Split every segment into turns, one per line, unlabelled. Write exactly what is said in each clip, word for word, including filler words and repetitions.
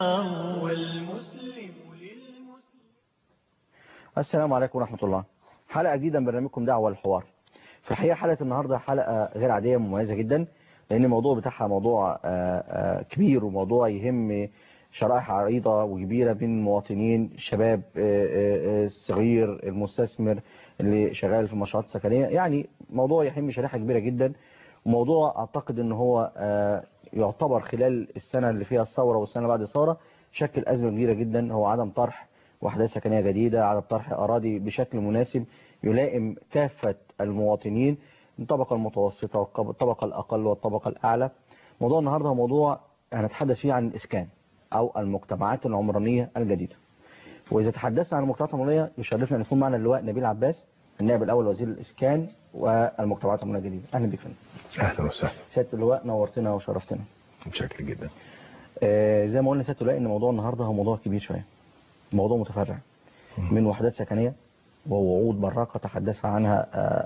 والمسلم للمسلم.
السلام عليكم ورحمة الله. حلقة جديدة من برنامجكم دعوة للحوار. في الحقيقة حلقة النهاردة حلقة غير عادية مميزة جدا، لأن الموضوع بتاعها موضوع كبير وموضوع يهم شرائح عريضة وكبيرة من المواطنين، الشباب الصغير، المستثمر اللي شغال في مشروعات سكنية. يعني موضوع يهم شريحة كبيرة جدا، وموضوع أعتقد أنه هو يعتبر خلال السنة اللي فيها الثورة والسنة بعد الثورة شكل أزمة كبيرة جدا، هو عدم طرح وحدات سكنية جديدة، عدم طرح أراضي بشكل مناسب يلائم كافة المواطنين من الطبقة المتوسطة والطبقة الأقل والطبقة الأعلى. موضوع النهاردة هو موضوع هنتحدث فيه عن الإسكان أو المجتمعات العمرانية الجديدة. وإذا تحدثنا عن المجتمعات العمرانية يشرفنا أن يكون معنا اللواء نبيل عباس، النائب الأول وزير الإسكان والمجتمعات العمرانية الجديدة. أهلا بك فندم.
أهلا وسهلا.
سيادة اللواء نورتنا وشرفتنا.
متشكر جدا.
آه زي ما قلنا سيادة اللواء إن موضوع النهاردة هو موضوع كبير شوية، موضوع متفرع من وحدات سكنية ووعود براقة تحدث عنها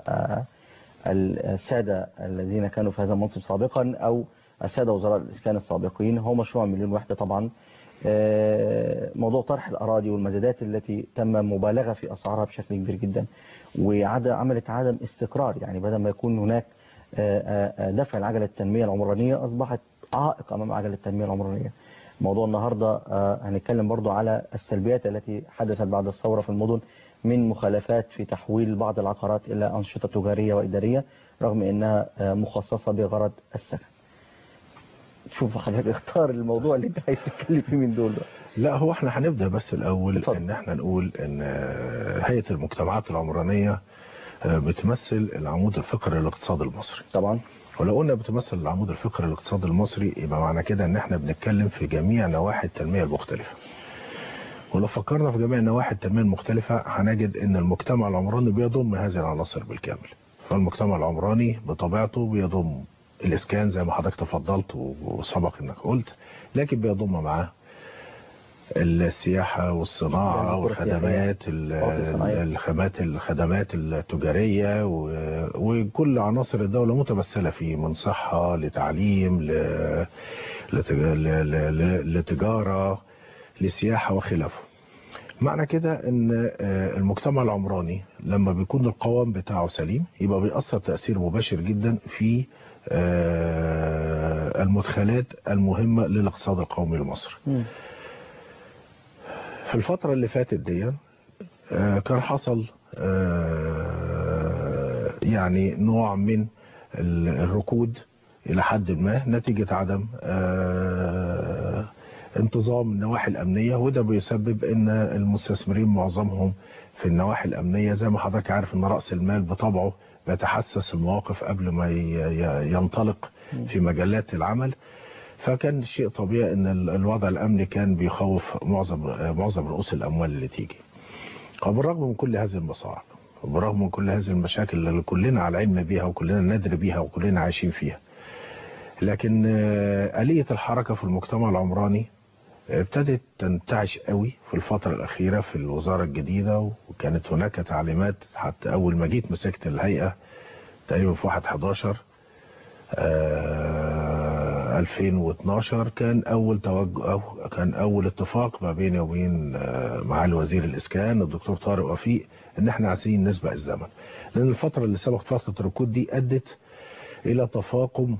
السادة الذين كانوا في هذا المنصب سابقا أو السادة وزراء الإسكان السابقين. هو مشروع مليون وحدة طبعا. موضوع طرح الأراضي والمزادات التي تم مبالغة في أسعارها بشكل كبير جدا، وعملت عدم استقرار. يعني بدل ما يكون هناك دفع لعجلة التنمية العمرانية أصبحت عائق أمام عجلة التنمية العمرانية. موضوع النهاردة هنتكلم برضو على السلبيات التي حدثت بعد الثورة في المدن من مخالفات في تحويل بعض العقارات إلى أنشطة تجارية وإدارية رغم أنها مخصصة بغرض السكن. شوف حضرتك اختار الموضوع اللي انت عايز تتكلم فيه من دول.
لا هو احنا هنبدأ بس الأول
اتفضل.
ان احنا نقول ان هيئة المجتمعات العمرانية بتمثل العمود الفقري للاقتصاد المصري
طبعا.
ولو قلنا بتمثل العمود الفقري للاقتصاد المصري يبقى معنى كده ان احنا بنتكلم في جميع نواحي التنمية المختلفة. ولو فكرنا في جميع نواحي التنمية المختلفة هنجد ان المجتمع العمراني بيضم هذه العناصر بالكامل. فالمجتمع العمراني بطبيعته بيضم الاسكان زي ما حضرتك تفضلت وسبق انك قلت، لكن بيضم معاه السياحة والصناعة والخدمات الخدمات الخدمات التجارية وكل عناصر الدولة متمثلة فيه، من صحة لتعليم لتجارة لسياحة وخلافه. معنى كده ان المجتمع العمراني لما بيكون القوام بتاعه سليم يبقى بيأثر تأثير مباشر جدا في المدخلات المهمة للاقتصاد القومي لمصر. في الفترة اللي فاتت دي كان حصل يعني نوع من الركود إلى حد ما نتيجة عدم انتظام النواحي الأمنية، وده بيسبب ان المستثمرين معظمهم في النواحي الأمنية زي ما حضرتك عارف ان رأس المال بطبعه بيتحسس المواقف قبل ما ينطلق في مجالات العمل. فكان شيء طبيعي ان الوضع الامني كان بيخوف معظم معظم رؤوس الاموال اللي تيجي. وبالرغم من كل هذه المصاعب وبالرغم من كل هذه المشاكل اللي كلنا على علم بيها وكلنا ندري بيها وكلنا عايشين فيها، لكن آلية الحركة في المجتمع العمراني ابتدت تنتعش قوي في الفترة الأخيرة في الوزارة الجديدة، وكانت هناك تعليمات حتى أول ما جيت مسكت الهيئة تقريبا في واحد حداشر ألفين واثناشر كان اول توجه أو كان اول اتفاق ما بيني وبين معالي وزير الاسكان الدكتور طارق وفيق ان احنا عايزين نسبق الزمن، لان الفتره اللي سبقت فتره الركود دي ادت الى تفاقم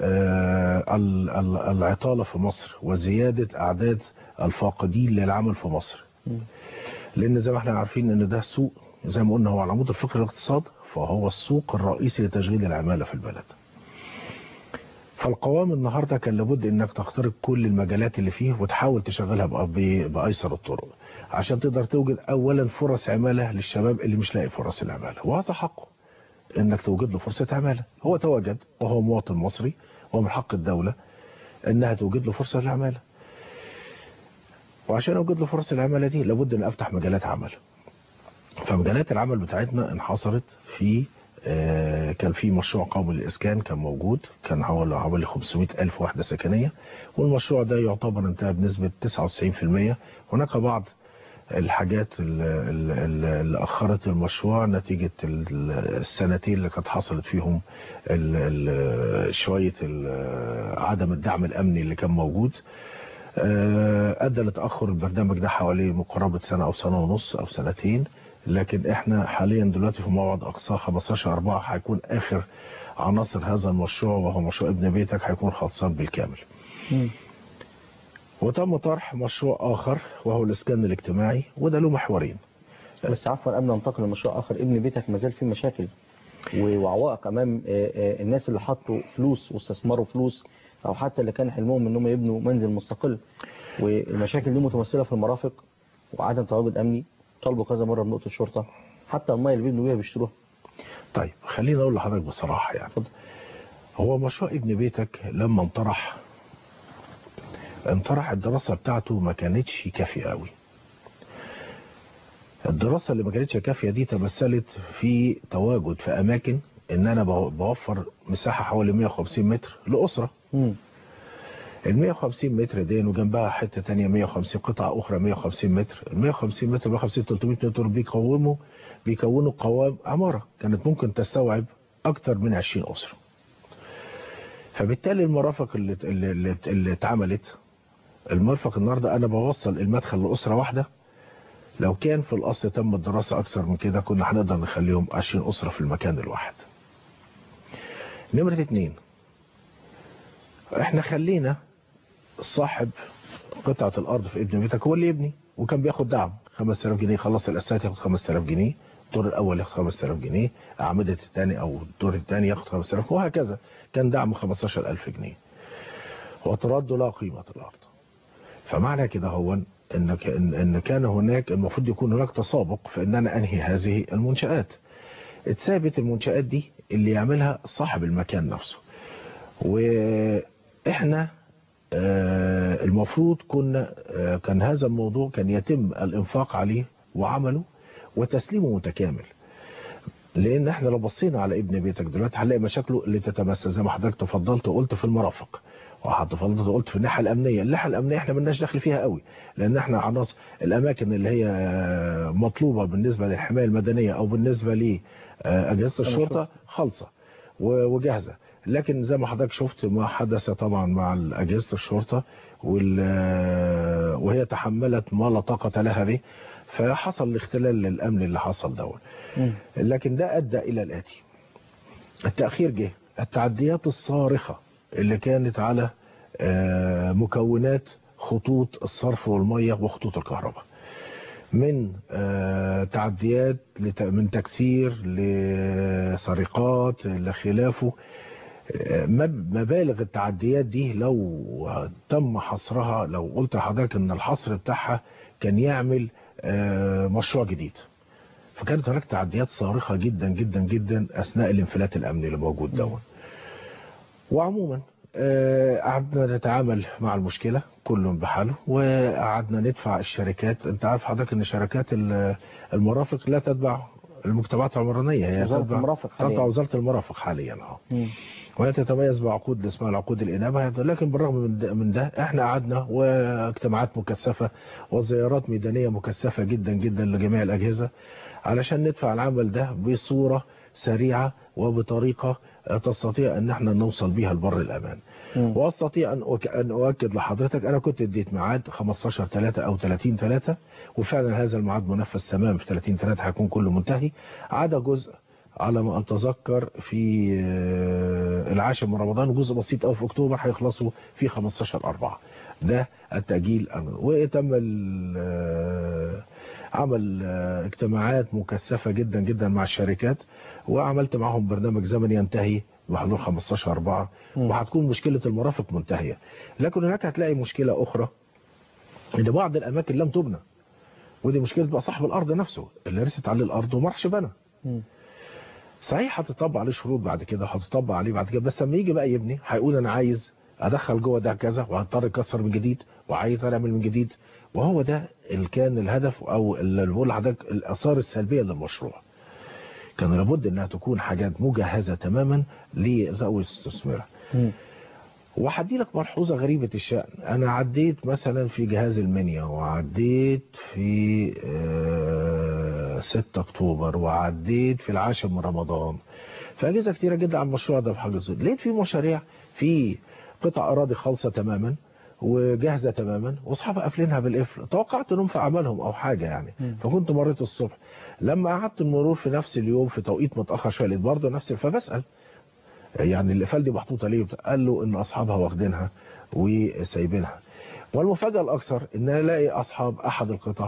العطاله في مصر وزياده اعداد الفاقدين للعمل في مصر. لان زي ما احنا عارفين ان ده سوق زي ما قلنا هو على العمود الفقري للاقتصاد، فهو السوق الرئيسي لتشغيل العماله في البلد. فالقوام النهاردة كان لابد انك تخترق كل المجالات اللي فيه وتحاول تشغلها بأيسر الطرق عشان تقدر توجد اولا فرص عمالة للشباب اللي مش لاقي فرص العمالة، وهذا حقه انك توجد له فرصة عمالة. هو تواجد وهو مواطن مصري ومن حق الدولة انها توجد له فرصة العمالة، وعشان اوجد له فرص العمالة دي لابد ان افتح مجالات عمل. فمجالات العمل بتاعتنا انحصرت في كان في مشروع قومي للإسكان كان موجود، كان حوالي خمسمائة ألف وحدة سكنية، والمشروع ده يعتبر انتهى بنسبة تسعة وتسعين بالمئة. هناك بعض الحاجات اللي أخرت المشروع نتيجة السنتين اللي كانت حصلت فيهم شوية عدم الدعم الأمني اللي كان موجود. ادى لتاخر البرنامج ده حوالي مقاربه سنه او سنه ونص او سنتين، لكن احنا حاليا دلوقتي في موعد اقصى خمستاشر أربعة هيكون اخر عناصر هذا المشروع، وهو مشروع ابن بيتك، هيكون خلصان بالكامل. م. وتم طرح مشروع اخر وهو الاسكان الاجتماعي، وده له محورين.
بس عفوا قبل ما ننتقل لمشروع اخر، ابن بيتك ما زال فيه مشاكل وعوائق امام الناس اللي حطوا فلوس واستثمروا فلوس، او حتى اللي كان حلمهم انهم يبنوا منزل مستقل. والمشاكل دي متمثله في المرافق وعدم تواجد امني، طالبوا كذا مره بنقطه الشرطه، حتى الميه اللي بيبنوا بيها بيشتروها.
طيب خليني اقول لحضرتك بصراحه، يعني فضل. هو مشروع ابن بيتك لما انطرح انطرح الدراسه بتاعته ما كانتش كافيه قوي. الدراسه اللي ما كانتش كافيه دي تمثلت في تواجد في اماكن ان انا بوفر مساحه حوالي مية وخمسين متر لاسره. امم ال مية وخمسين متر دي وجنبها حته ثانيه مية وخمسين قطعه اخرى مية وخمسين متر، ال مية وخمسين متر مية وخمسين تلتمية متر بيقوموا بيكونوا قوام عماره كانت ممكن تستوعب اكتر من عشرين اسره. فبالتالي المرافق اللي اللي اللي اتعملت، المرفق النهارده انا بوصل المدخل لاسره واحده، لو كان في الاصل تم الدراسه اكثر من كده كنا هنقدر نخليهم عشرين اسره في المكان الواحد. نمره اتنين، احنا خلينا صاحب قطعه الارض في ابن بيتك هو اللي يبني، وكان بياخد دعم خمسة آلاف جنيه، خلص الاساسات ياخد خمسة آلاف جنيه، الدور الاول ياخد خمسة آلاف جنيه، اعمده الثاني او الدور الثاني ياخد خمسة آلاف، وهكذا. كان دعم خمستاشر ألف جنيه وترد لا قيمه الارض. فمعنى كده هو ان ان كان هناك المفروض يكون هناك تسابق في ان انا انهي هذه المنشآت. اتثابت المنشآت دي اللي يعملها صاحب المكان نفسه، واحنا المفروض كنا كان هذا الموضوع كان يتم الانفاق عليه وعمله وتسليمه متكامل. لان احنا لو بصينا على ابن بيتك دلوقتي هنلاقي مشاكله اللي تتمثل زي ما حضرتك تفضلت وقلت في المرافق، وحضرتك قلت في الناحيه الامنيه. الناحيه الامنيه احنا مالناش دخل فيها قوي، لان احنا عناصر الاماكن اللي هي مطلوبه بالنسبه للحمايه المدنيه او بالنسبه لاجهزه الشرطه خالصه وجاهزه. لكن زي ما حضرتك شفت ما حدث طبعا مع اجهزه الشرطه وهي تحملت ما لا طاقه لها به، فحصل الاختلال للامن اللي حصل دوت. لكن ده ادى الى الاتي: التاخير جه، التعديات الصارخه اللي كانت على مكونات خطوط الصرف والميه وخطوط الكهرباء، من تعديات من تكسير لسرقات لخلافه. مبالغ التعديات دي لو تم حصرها، لو قلت لحضرتك ان الحصر بتاعها كان يعمل مشروع جديد. فكانت هناك تعديات صارخه جدا جدا جدا اثناء الانفلات الامني اللي موجود دوت. وعموما قعدنا نتعامل مع المشكله كل بحاله، وقعدنا ندفع الشركات. انت عارف حضرتك ان شركات المرافق لا تتبع المجتمعات العمرانيه، هي
تتبع
تتبع وزاره المرافق حاليا اه وهي تتميز بعقود اللي اسمها العقود الانابه. لكن بالرغم من ده احنا قعدنا واجتماعات مكثفه وزيارات ميدانيه مكثفه جدا جدا لجميع الاجهزه علشان ندفع العمل ده بصوره سريعه وبطريقه تستطيع ان احنا نوصل بيها لبر الامان. م. واستطيع ان ان اؤكد لحضرتك انا كنت اديت ميعاد خمستاشر تلاتة او تلاتين تلاتة، وفعلا هذا الميعاد منفذ تمام. في تلاتين تلاتة هيكون كله منتهي، عدا جزء على ما اتذكر في العاشر من رمضان، وجزء بسيط قوي في اكتوبر هيخلصوا في خمستاشر أربعة. ده التأجيل. وتم عمل اجتماعات مكثفة جدا جدا مع الشركات، وعملت معهم برنامج زمني ينتهي بحضور خمستاشر أربعة، وهتكون مشكلة المرافق منتهية. لكن هناك هتلاقي مشكلة أخرى، ان بعض الأماكن لم تبنى، ودي مشكلة بقى صاحب الأرض نفسه اللي رست عليه الأرض وما راحش بنى. صحيح هتطبق عليه شروط بعد كده، هتطبق عليه بعد كده، بس لما يجي بقى يبني هيقول أنا عايز أدخل جوه ده كذا، وهضطر يكسر من جديد، وعايز أعمل من جديد. وهو ده اللي كان الهدف او اللي بقول لحضرتك الاثار السلبيه للمشروع. كان لابد انها تكون حاجات مجهزه تماما لتقويه استثمارها. وهدي لك ملحوظه غريبه الشأن. انا عديت مثلا في جهاز المنيا، وعديت في ستة اكتوبر، وعديت في العاشر من رمضان، فاجهزه كتيره جدا على المشروع ده. في حاجه زي لقيت في مشاريع في قطع اراضي خالصه تماما، وجاهزه تماما واصحابها قافلينها بالقفل. توقعت انهم في اعمالهم او حاجه يعني.
م.
فكنت مريت الصبح، لما قعدت المرور في نفس اليوم في توقيت متاخر شويه لقيت برضه نفس، فبسال يعني القفال دي محطوطه ليه؟ قال له ان اصحابها واخدينها وسايبينها. والمفاجاه الاكثر ان الاقي اصحاب احد القطع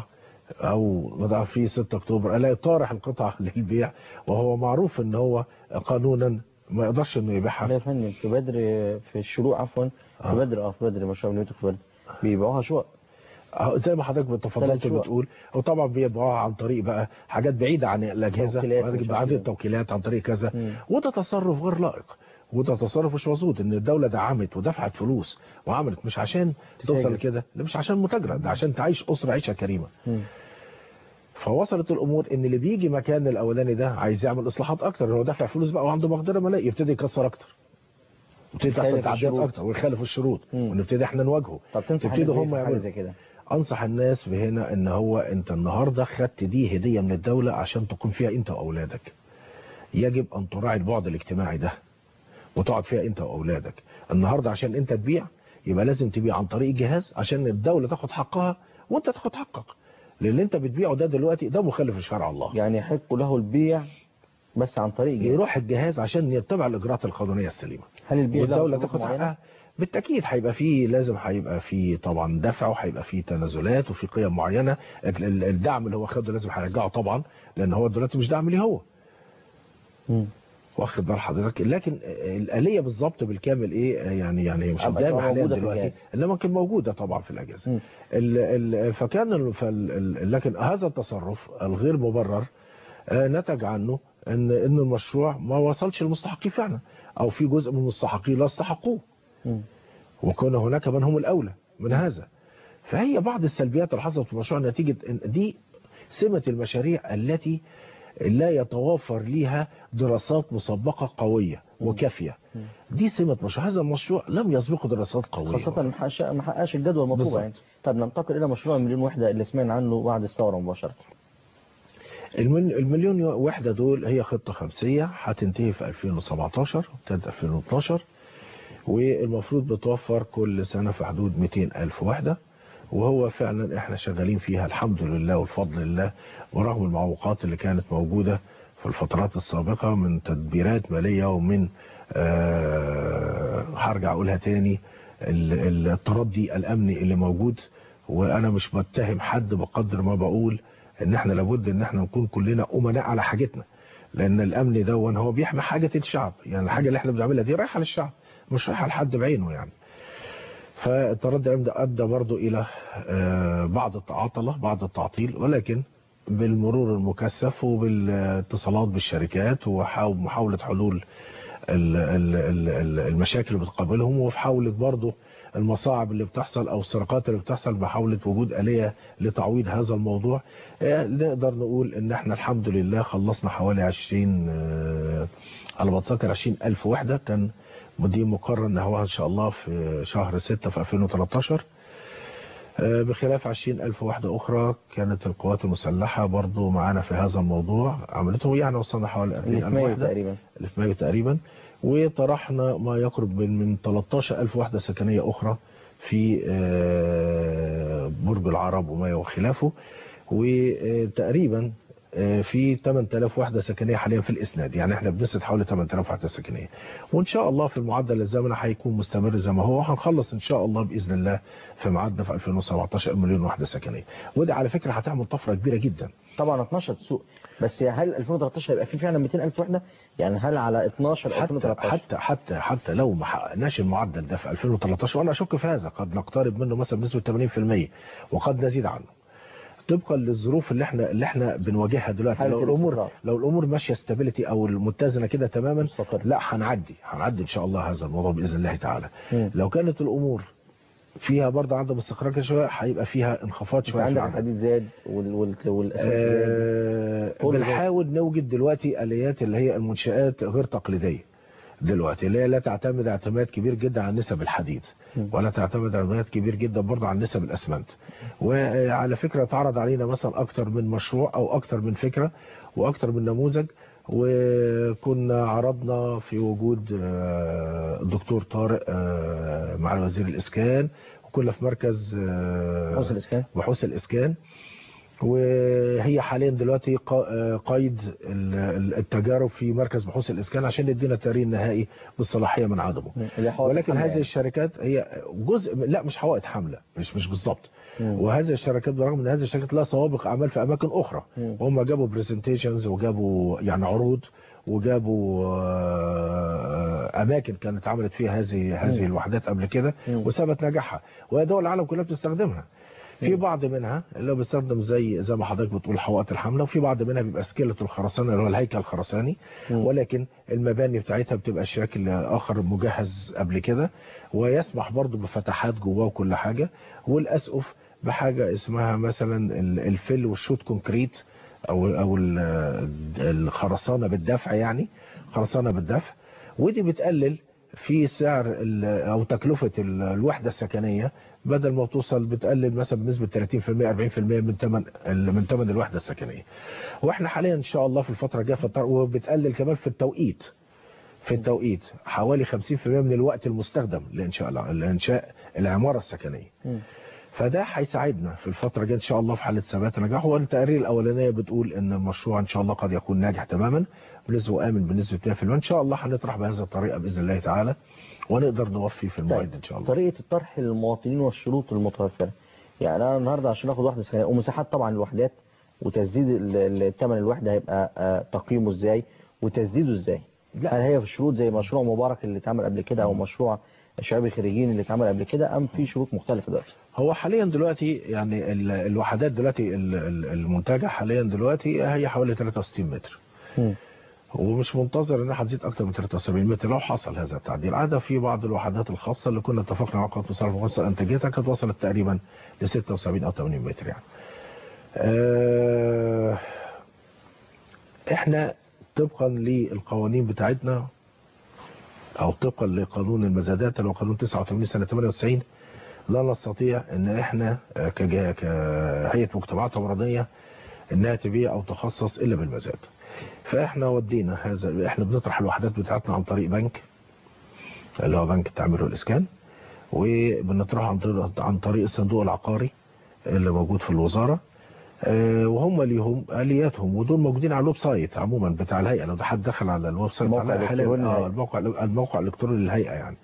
او في ستة اكتوبر الاقي طارح القطعه للبيع، وهو معروف ان هو قانونا ما يقدرش انه يبيعها.
لا يا فندم، في بدر، في الشروق عفوا،
آه.
في بدر اه في بدر مشروع بنيته في بدر بيبيعوها شقق
زي ما حضرتك تفضلت بتقول، وطبعا بيبيعوها عن طريق بقى حاجات بعيده عن الاجهزه، عن التوكيلات، عن طريق كذا. وده تصرف غير لائق، وده تصرف مش مظبوط. ان الدوله دعمت ودفعت فلوس وعملت مش عشان توصل لكده، مش عشان متاجره، ده عشان تعيش اسره عيشه كريمه.
م.
فوصلت الامور ان اللي بيجي مكان الاولاني ده عايز يعمل اصلاحات اكتر، هو دافع فلوس بقى وعنده مقدره ماليه، يبتدي يكسر اكتر، يبتدي تحصل تعديات اكتر ويخالف الشروط، ونبتدي احنا نواجهه.
طب تبتدي
هم يعملوا
زي كده؟
انصح الناس بهنا ان هو انت النهارده خدت دي هديه من الدوله عشان تقوم فيها انت واولادك. يجب ان تراعي البعد الاجتماعي ده وتقعد فيها انت واولادك. النهارده عشان انت تبيع يبقى لازم تبيع عن طريق جهاز عشان الدوله تاخد حقها وانت تاخد حقك. لان انت بتبيعه ده دلوقتي ده مخالف لشرع الله.
يعني يحق له البيع بس عن طريق جهاز،
يروح الجهاز عشان يتبع الاجراءات القانونيه السليمه.
هل البيع
والدوله تاخد حقها؟ بالتاكيد هيبقى فيه، لازم هيبقى فيه طبعا دفع، وهيبقى فيه تنازلات، وفي قيم معينه. الدعم اللي هو خده لازم هيرجعه طبعا، لان هو دلوقتي مش دعم ليه هو.
امم
واخد بال حضرتك. لكن الآلية بالظبط بالكامل ايه يعني يعني مش قدامي حاليا دلوقتي، انما كانت موجوده طبعا في الاجهزه. ال ال فكان ال لكن هذا التصرف الغير مبرر نتج عنه ان ان المشروع ما وصلش للمستحقين فعلا، او في جزء من المستحقين لا استحقوه، وكان هناك من هم الاولى من هذا. فهي بعض السلبيات اللي حصلت في المشروع نتيجه دي سمه المشاريع التي لا يتوافر ليها دراسات مسبقة قوية وكافية. دي سمة مشروع. هذا المشروع لم يسبقه دراسات قوية،
خاصة ما حققش الجدوى المطلوبة يعني. طب ننتقل إلى مشروع المليون وحدة اللي سمعنا عنه بعد الثورة مباشرة.
المليون وحدة دول هي خطة خمسية هتنتهي في ألفين وسبعتاشر وابتدت ألفين واتناشر، والمفروض بتوفر كل سنة في حدود مئتين ألف وحدة. وهو فعلا احنا شغالين فيها الحمد لله والفضل لله، ورغم المعوقات اللي كانت موجودة في الفترات السابقة من تدبيرات مالية ومن أه هرجع اقولها تاني التردي الامني اللي موجود. وانا مش بتهم حد بقدر ما بقول ان احنا لابد ان احنا نكون كلنا امناء على حاجتنا، لان الامن ده هو بيحمي حاجة الشعب. يعني الحاجة اللي احنا بنعملها دي رايحة للشعب مش رايحة لحد بعينه يعني. فالتردي ده ادى برضو الى بعض التعاطله بعض التعطيل، ولكن بالمرور المكثف وبالاتصالات بالشركات ومحاوله حلول المشاكل اللي بتقابلهم، وفي حاولة برضو المصاعب اللي بتحصل او السرقات اللي بتحصل بحاولة وجود آلية لتعويض هذا الموضوع. نقدر نقول ان احنا الحمد لله خلصنا حوالي عشرين على ما اتذكر عشرين ألف وحدة. كان ودي مقرر ان هو ان شاء الله في شهر ستة في ألفين وتلتاشر، بخلاف عشرين ألف وحدة اخرى كانت القوات المسلحة برضو معانا في هذا الموضوع عملته. يعني وصلنا حوالي أربعين ألف وحدة
تقريبا
اللي في مايو تقريبا، وطرحنا ما يقرب من من تلتاشر ألف وحدة سكنية اخرى في برج العرب وما وخلافه، وتقريبا في ثمانية آلاف وحدة سكنية حاليا في الإسناد. يعني احنا بنسد حوالي ثمانية آلاف وحدة سكنية، وإن شاء الله في المعدل الزمني هيكون مستمر زي ما هو، وهنخلص إن شاء الله بإذن الله في ميعادنا في ألفين وسبعتاشر مليون وحدة سكنية. ودي على فكرة هتعمل طفرة كبيرة جدا.
طبعا اتناشر سوق، بس هل ألفين وتلتاشر هيبقى في فعلا مئتين ألف وحدة؟ يعني هل على اتناشر
حتى
ألفين وتلتاشر
حتى حتى حتى لو ما حققناش المعدل ده في ألفين وتلتاشر، وأنا أشك في هذا، قد نقترب منه مثلا بنسبة ثمانين بالمئة وقد نزيد عنه طبقا للظروف اللي احنا اللي احنا بنواجهها دلوقتي. لو الامور لو الامور ماشيه ستابيليتي او المتزنه كده تماما مستقر. لا هنعدي هنعدي ان شاء الله هذا الموضوع باذن الله تعالى. م. لو كانت الامور فيها برضه عدم استقرار شويه هيبقى فيها انخفاض شويه.
عندك الحديد زاد والاسمنت
آه زاد. بنحاول نوجد دلوقتي اليات اللي هي المنشآت غير تقليديه دلوقتي، اللي هي لا تعتمد اعتماد كبير جدا على نسب الحديد، ولا تعتمد اعتماد كبير جدا برضه على نسب الاسمنت. وعلى فكره اتعرض علينا مثلا اكتر من مشروع او اكتر من فكره واكتر من نموذج، وكنا عرضنا في وجود الدكتور طارق مع وزير الاسكان، كنا في مركز آه،
بحوث الإسكان.
بحوث الإسكان، وهي حاليا دلوقتي قيد التجارب في مركز بحوث الإسكان عشان يدينا التقرير النهائي بالصلاحية من عدمه. ولكن هذه الشركات هي جزء، لا مش حوائط حملة، مش مش بالظبط. وهذه الشركات برغم ان هذه الشركات لها سوابق اعمال في اماكن اخرى، وهم جابوا برزنتيشنز وجابوا يعني عروض وجابوا اماكن كانت عملت فيها هذه هذه الوحدات قبل كده وثبت نجاحها، وهي دول العالم كلها بتستخدمها. في بعض منها اللي هو بيستخدم زي زي ما حضرتك بتقول حوائط الحمله، وفي بعض منها بيبقى سكيلت الخرسانه اللي هو الهيكل الخرساني، ولكن المباني بتاعتها بتبقى شكل اخر مجهز قبل كده، ويسمح برضو بفتحات جواه وكل حاجه. والاسقف بحاجه اسمها مثلا الفل والشوت كونكريت او او الخرسانه بالدفع، يعني خرسانه بالدفع، ودي بتقلل في سعر او تكلفه الوحده السكنيه، بدل ما توصل بتقلل مثلا بنسبه ثلاثين بالمئة أربعين بالمئة من ثمن من ثمن الوحده السكنيه. واحنا حاليا ان شاء الله في الفتره الجايه، وبتقلل كمان في التوقيت في التوقيت حوالي خمسين بالمئة من الوقت المستخدم لانشاء لانشاء العماره السكنيه. فده هيساعدنا في الفتره الجايه ان شاء الله في حاله ثبات النجاح. والتقارير الاولانيه بتقول ان المشروع ان شاء الله قد يكون ناجح تماما بنسبه امن بنسبه مئة بالمئة. ان شاء الله هنطرح بهذه الطريقه باذن الله تعالى، ونقدر نوفي في الموعد ان شاء الله.
طريقه الطرح للمواطنين والشروط المتوفره، يعني انا النهارده عشان اخد وحده سكنيه ومساحات طبعا الوحدات وتسديد الثمن الوحده هيبقى تقييمه ازاي وتسديده ازاي؟ هل هي في الشروط زي مشروع مبارك اللي اتعمل قبل كده او مشروع الشباب الخريجين اللي اتعمل قبل كده، ام في شروط مختلفه دلوقتي؟
هو حاليا دلوقتي يعني الوحدات دلوقتي المنتجه حاليا دلوقتي هي حوالي ثلاثة وستين متر، م. ومش منتظر انها هتزيد اكتر من ثلاثة وسبعين متر لو حصل هذا التعديل. عاده في بعض الوحدات الخاصه اللي كنا اتفقنا مع قناه مصالح مصر انتاجيتها كانت وصلت تقريبا ل ستة وسبعين او ثمانين متر يعني. اه احنا طبقا للقوانين بتاعتنا او طبقا لقانون المزادات اللي هو قانون تسعة وثمانين سنه ثمانية وتسعين لا نستطيع ان احنا كهيئه مجتمعات عمرانيه انها تبيع او تخصص الا بالمزاد. فاحنا ودينا هذا، احنا بنطرح الوحدات بتاعتنا عن طريق بنك اللي هو بنك التعمير والاسكان، وبنطرحها عن طريق عن طريق الصندوق العقاري اللي موجود في الوزاره، وهم ليهم الياتهم، ودول موجودين على الويب سايت عموما بتاع الهيئه. لو حد دخل على الويب سايت
الموقع الالكتروني
اه الموقع الموقع الالكتروني للهيئه يعني.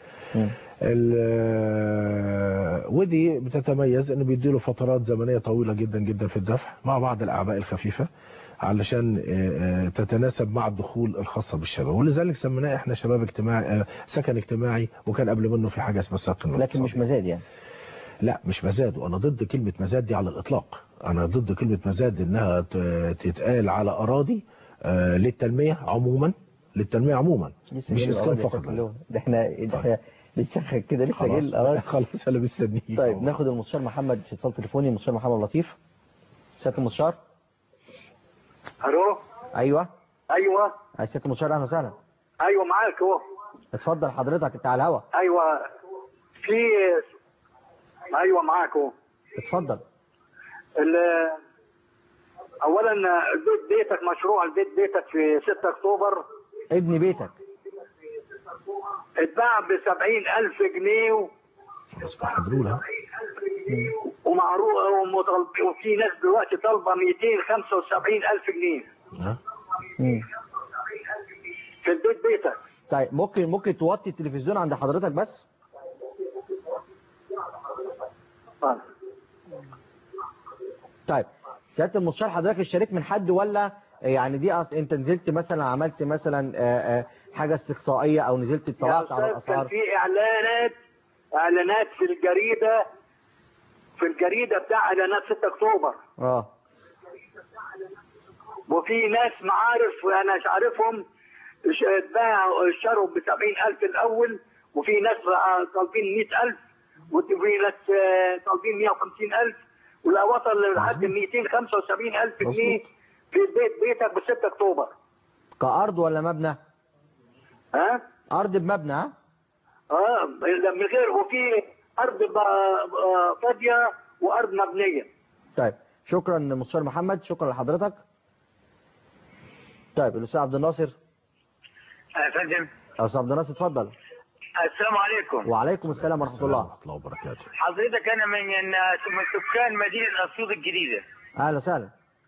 ودي بتتميز انه بيديله فترات زمنيه طويله جدا جدا في الدفع مع بعض الاعباء الخفيفه علشان تتناسب مع الدخول الخاصه بالشباب، ولذلك سميناه احنا شباب اجتماعي سكن اجتماعي، وكان قبل منه في حاجه اسمها سكن.
لكن مش مزاد يعني؟
لا مش مزاد، وانا ضد كلمه مزاد دي على الاطلاق. انا ضد كلمه مزاد انها تتقال على اراضي للتنميه عموما، للتنميه عموما مش اسكان فقط.
ده احنا ده احنا بنسخن كده لسه جاي الاراضي.
خلاص انا مستنيك.
طيب ناخد المستشار محمد في اتصال تليفوني. المستشار محمد لطيف. سياده المستشار.
الو.
ايوه
ايوه
سياده المستشار اهلا وسهلا.
ايوه معاك اهو.
اتفضل حضرتك انت على الهوا.
ايوه في ايوه معاك اهو.
اتفضل.
اولا البيت بيتك مشروع البيت بيتك في ستة اكتوبر
ابن بيتك
اتباع ب سبعين ألف جنيه
اصبح مدلولة
ومعروض، وفي ناس دلوقتي طالبه مئتين وخمسة وسبعين ألف جنيه في البيت بيتك.
طيب ممكن ممكن توطي التلفزيون عند حضرتك بس؟
آه.
طيب سياده المستشار حضرتك اشتريت من حد ولا يعني دي أص... انت نزلت مثلا عملت مثلا آآ آآ حاجه استقصائيه او نزلت اطلعت على الاسعار؟
كان في اعلانات اعلانات في الجريده في الجريده بتاع اعلانات ستة اكتوبر.
اه
وفي ناس معارف انا مش عارفهم اتباعوا اشتروا ب سبعين ألف الاول، وفي ناس طالبين مئة ألف، وفي ناس طالبين مئة وخمسين ألف، ولا وصل لحد مئتين وخمسة وسبعين ألف جنيه في بيت بيتك ب ستة اكتوبر.
كأرض ولا مبنى؟
ها؟
أرض بمبنى. ها؟
اه من غير، وفي أرض فاضية وأرض مبنية.
طيب شكرا مستشار محمد، شكرا لحضرتك. طيب الأستاذ عبد الناصر.
يا فندم.
أستاذ عبد الناصر اتفضل.
السلام عليكم.
وعليكم السلام ورحمة الله.
ورحمة الله وبركاته.
حضرتك انا من من سكان مدينه اسيوط الجديده.
اهلا وسهلا.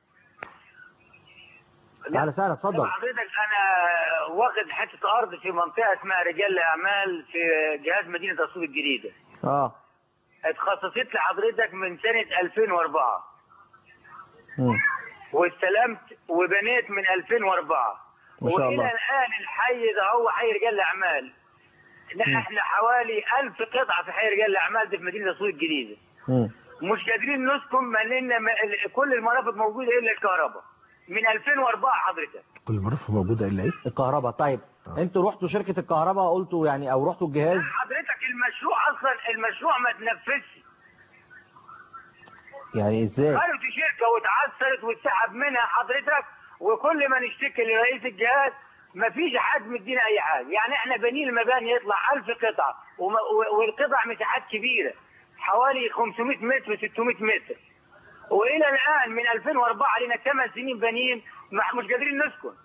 اهلا وسهلا، اتفضل.
حضرتك انا واخد حته ارض في منطقه اسمها رجال الاعمال في جهاز مدينه اسيوط الجديده.
اه
اتخصصت لحضرتك من سنه ألفين وأربعة.
امم
واستلمت وبنيت من ألفين وأربعة.
ما شاء الله.
والى الان الحي ده هو حي رجال الاعمال. احنا حوالي ألف قطعه في حي رجال الاعمال دي في مدينه اسيوط الجديده.
امم
مش قادرين نسكن لان كل المرافق موجوده الا الكهرباء من ألفين وأربعة حضرتك.
كل المرافق موجودة إلا إيه؟
الكهرباء. طيب آه. انتوا رحتوا شركة الكهرباء قلتوا يعني او رحتوا الجهاز؟
حضرتك المشروع اصلا المشروع ما تنفذش.
يعني ازاي؟
قالوا في شركه واتعثرت واتسحب منها حضرتك، وكل ما نشتكي لرئيس الجهاز ما فيش حد مدينا اي حاجه. يعني احنا بنين المباني يطلع ألف قطعه والقطع مساحات كبيره حوالي خمسمائة متر وستمائة متر، والى الان من ألفين وأربعة لنا ثمان سنين بنين مش قادرين نسكن.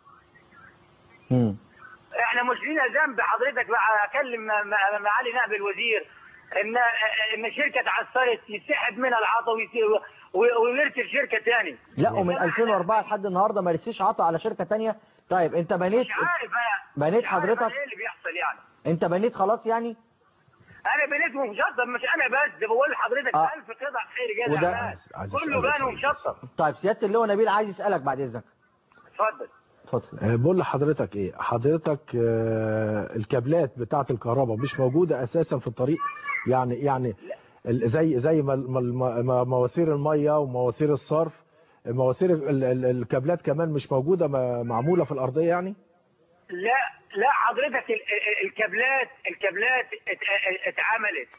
امم
احنا مش لينا ذنب حضرتك. اكلم معالي نائب الوزير ان ان الشركه اتعثرت يسحب منها العطا ويرسل شركه ثانيه.
لا، ومن ألفين وأربعة لحد النهارده ما رسيش عطا على شركه ثانيه. طيب انت بنيت؟
مش عارف انا
بنيت
مش عارف
حضرتك؟
ايه اللي بيحصل يعني.
انت بنيت خلاص يعني؟
انا بنيت ومشطب. مش انا بس، بقول لحضرتك
آه.
ألف قطع في رجال
وده
اعمال
عايز
كله
أسألك
بان ومشطب.
طيب سياده اللواء نبيل عايز يسالك بعد اذنك.
اتفضل.
اتفضل.
آه، بقول لحضرتك ايه، حضرتك آه، الكابلات بتاعه الكهرباء مش موجوده اساسا في الطريق؟ يعني يعني ال- زي زي ما الم- الم- مواسير الميه ومواسير الصرف، مواسير ال- ال- الكابلات كمان مش موجوده، ما- معموله في الارضيه يعني؟
لا لا حضرتك ال- ال- الكابلات الكابلات ات- اتعملت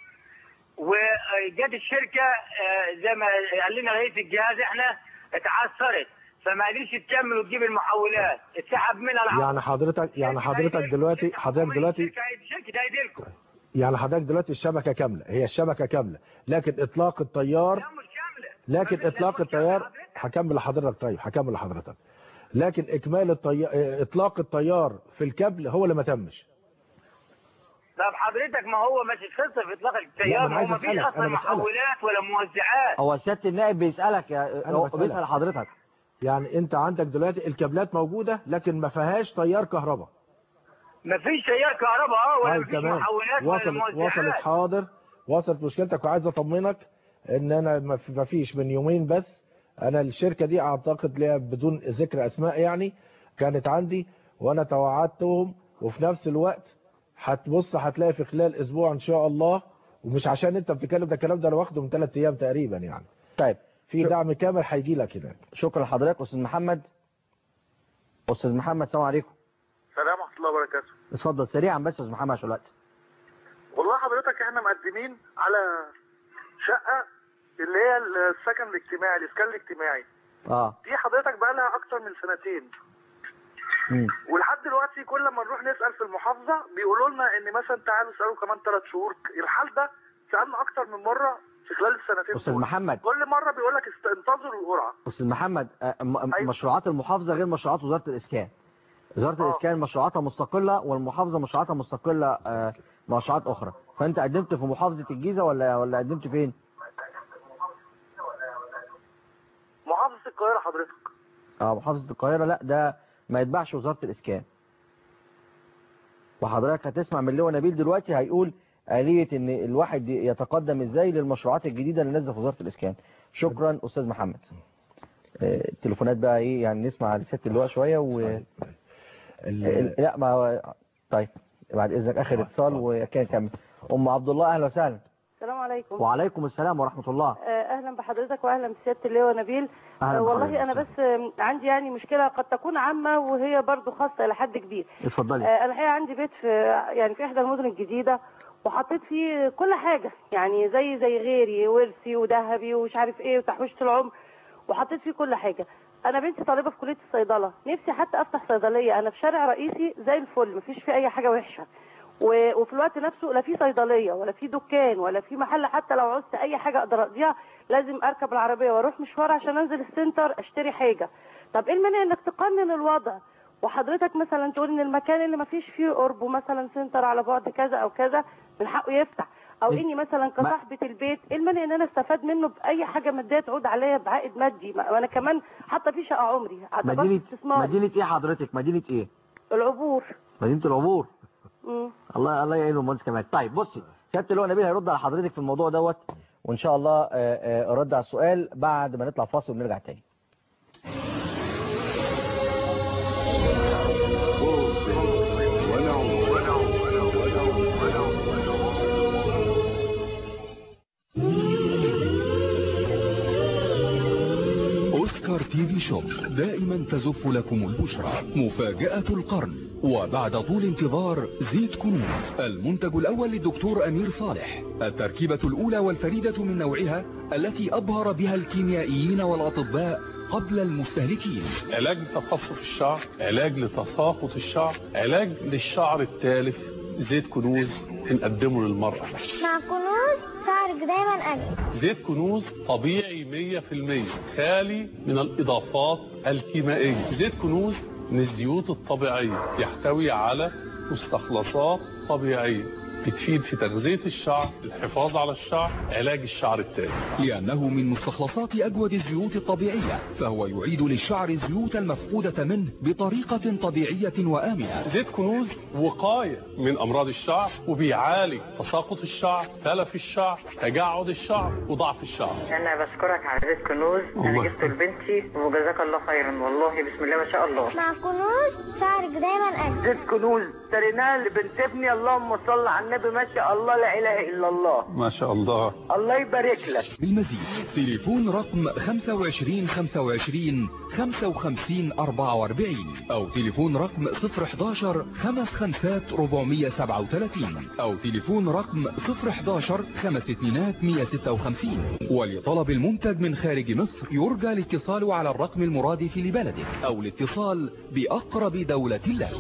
وجت الشركه آه، زي ما قال لنا رئيس الجهاز احنا اتعثرت فما قدرش تكمل وتجيب المحولات، اتسحب منها العطا.
يعني حضرتك يعني حضرتك دلوقتي حضرتك دلوقتي
شركه هيديلكم.
يعني حضرتك دلوقتي الشبكه كامله، هي الشبكه كامله، لكن اطلاق التيار
لا مش كامله.
لكن اطلاق التيار هكمل لحضرتك. طيب هكمل لحضرتك. لكن اكمال التيار اطلاق التيار في الكابل هو اللي ما تمش.
طب حضرتك ما هو مش قصه في اطلاق
لا،
التيار،
ما أنا
هو
عايز
ما فيش
أسألك،
اصلا
أنا بسألك.
محولات ولا موزعات.
هو سياده النائب بيسالك يا
أنا
هو
بسألك.
بيسال حضرتك.
يعني انت عندك دلوقتي الكابلات موجوده لكن ما فيهاش تيار كهرباء.
ما فيش تيار كهرباء اه ولا
طيب
فيش
تمام.
محولات ولا
وصلت
موزعات.
وصلت حاضر، وصلت مشكلتك، وعايز اطمنك ان انا ما في- ما فيش من يومين بس انا الشركه دي اعتقد ليها بدون ذكر اسماء يعني كانت عندي وانا توعدتهم، وفي نفس الوقت هتبص هتلاقي في خلال اسبوع ان شاء الله، ومش عشان انت بتتكلم ده الكلام ده انا واخده من ثلاث ايام تقريبا يعني.
طيب
في
شو-
دعم كامل هيجي لك هناك.
شكرا لحضرتك. استاذ محمد. استاذ محمد السلام عليكم.
السلام ورحمة الله وبركاته.
اتفضل سريعا بس يا استاذ محمد عشان الوقت.
والله حضرتك احنا مقدمين على شقة اللي هي السكن الاجتماعي، الاسكان الاجتماعي.
اه
دي حضرتك بقى لها اكتر من سنتين.
امم
ولحد دلوقتي كل ما نروح نسأل في المحافظة بيقولوا لنا ان مثلا تعالوا اسألوا كمان ثلاث شهور. الحال ده سألنا اكتر من مرة في خلال السنتين
استاذ
دول.
محمد.
كل مرة بيقول لك است- انتظروا القرعة.
استاذ محمد آه، م-
أيوة.
مشروعات المحافظه غير مشروعات وزاره الاسكان. وزاره
آه.
الاسكان مشروعاتها مستقله والمحافظه مشروعاتها مستقله آه، مشروعات اخرى. فانت قدمت في محافظه الجيزه ولا ولا قدمت فين؟
محافظة القاهرة حضرتك.
اه محافظه القاهره. لا ده ما يتبعش وزاره الاسكان. وحضرتك هتسمع من اللواء نبيل دلوقتي هيقول آلية ان الواحد يتقدم ازاي للمشروعات الجديدة اللي نازله في وزارة الاسكان. شكرا استاذ محمد. آه، التليفونات بقى ايه يعني نسمع لسيادة اللواء شوية و
طيب. ال-
ال- لا ما هو- طيب بعد اذنك اخر اتصال وكان كمل. ام عبد الله اهلا وسهلا.
السلام عليكم.
وعليكم السلام ورحمة الله.
آه، اهلا بحضرتك واهلا بسياده اللواء نبيل.
أهلا
آه،
بحضرتك.
والله انا بس آه، عندي يعني مشكله قد تكون عامه وهي برضو خاصه الى حد كبير.
اتفضلي.
آه، انا الحقيقه عندي بيت في يعني في احدى المدن الجديده وحطيت فيه كل حاجه يعني زي زي غيري ورثي وذهبي ومش عارف ايه وتحويشه العمر وحطيت فيه كل حاجه. انا بنتي طالبه في كليه الصيدله، نفسي حتى افتح صيدليه، انا في شارع رئيسي زي الفل مفيش فيه اي حاجه وحشه. و- وفي الوقت نفسه لا في صيدليه ولا في دكان ولا في محل، حتى لو عوزت اي حاجه اقدر اقضيها لازم اركب العربيه واروح مشوار عشان انزل السنتر اشتري حاجه. طب ايه المانع انك تقنن الوضع وحضرتك مثلا تقول ان المكان اللي ما فيش فيه قربه مثلا سنتر على بعد كذا او كذا من حقه يفتح، او اني مثلا كصاحبه البيت ايه المانع ان انا استفاد منه باي حاجه ماديه تعود عليا بعائد مادي، وانا كمان حاطه فيه شقه عمري.
مدينه مدينه ايه حضرتك؟ مدينه ايه؟
العبور.
مدينه العبور.
امم
الله الله يعينه المهندس كمان. طيب بصي سياده اللواء نبيل هيرد على حضرتك في الموضوع دوت، وان شاء الله ارد على السؤال بعد ما نطلع فاصل ونرجع تاني.
أوسكار تي في شوب دائما تزف لكم البشرى مفاجأة القرن، وبعد طول انتظار زيت كنوز المنتج الأول للدكتور أمير صالح، التركيبة الأولى والفريدة من نوعها التي أبهر بها الكيميائيين والأطباء قبل المستهلكين.
علاج لتقصف الشعر، علاج لتساقط الشعر، علاج للشعر التالف. زيت كنوز بنقدمه للمرأة.
مع كنوز شعرك دايما أجمل.
زيت كنوز طبيعي مية في المية، خالي من الإضافات الكيميائية. زيت كنوز من الزيوت الطبيعية، يحتوي على مستخلصات طبيعية بتفيد في تغذية الشعر، الحفاظ على الشعر، علاج الشعر التالف.
لأنه من مستخلصات أجود الزيوت الطبيعية، فهو يعيد للشعر الزيوت المفقودة منه بطريقة طبيعية وآمنة.
زيت كنوز وقاية من أمراض الشعر، وبيعالج تساقط الشعر، تلف الشعر، تجعد الشعر، وضعف الشعر.
أنا بشكرك على زيت كنوز، أنا جبته لبنتي وجزاك الله خيرا، والله بسم الله ما شاء الله.
مع كنوز شعرك دايما أجمل.
زيت كنوز اشتريناه لبنت ابني، اللهم صل على النبي، ما شاء الله لا اله الا الله.
ما شاء الله.
الله يبارك لك.
بالمزيد تليفون رقم خمسة وعشرين خمسة وعشرين خمسة وخمسين أربعة وأربعين او تليفون رقم صفر حداشر خمس خمسات أربعمية سبعة وثلاثين او تليفون رقم صفر حداشر خمس اتنينات مية ستة وخمسين. ولطلب المنتج من خارج مصر يرجى الاتصال على الرقم المرادف لبلدك او الاتصال بأقرب دولة لك.